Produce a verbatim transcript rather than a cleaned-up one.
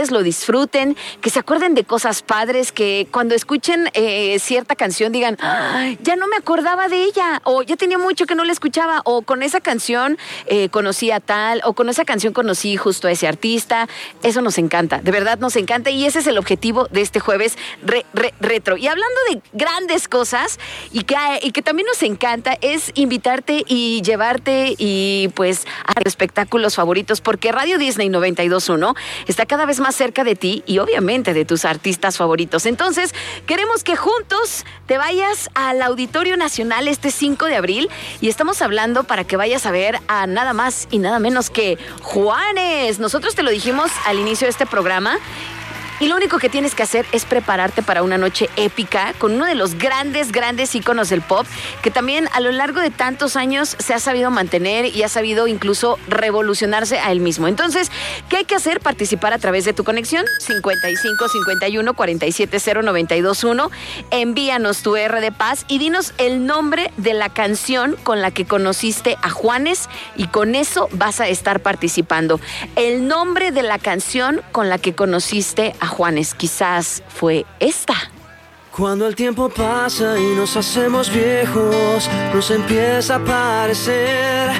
lo disfruten, que se acuerden de cosas padres, que cuando escuchen eh, cierta canción digan, ¡ay, ya no me acordaba de ella! O ya tenía mucho que no la escuchaba, o con esa canción eh, conocí a tal, o con esa canción conocí justo a ese artista. Eso nos encanta, de verdad nos encanta, y ese es el objetivo de este jueves re, re, retro. Y hablando de grandes cosas, y que, y que también nos encanta, es invitarte y llevarte y pues a espectáculos favoritos, porque Radio Disney noventa y dos punto uno está cada vez más cerca de ti y obviamente de tus artistas favoritos. Entonces, queremos que juntos te vayas al Auditorio Nacional este cinco de abril y estamos hablando para que vayas a ver a nada más y nada menos que Juanes. Nosotros te lo dijimos al inicio de este programa. Y lo único que tienes que hacer es prepararte para una noche épica con uno de los grandes, grandes íconos del pop, que también a lo largo de tantos años se ha sabido mantener y ha sabido incluso revolucionarse a él mismo. Entonces, ¿qué hay que hacer? Participar a través de tu conexión cincuenta y cinco, cincuenta y uno, cuarenta y siete, cero, noventa y dos uno. Envíanos tu R de paz y dinos el nombre de la canción con la que conociste a Juanes y con eso vas a estar participando. El nombre de la canción con la que conociste a Juanes, quizás fue esta. Cuando el tiempo pasa y nos hacemos viejos, nos empieza a parecer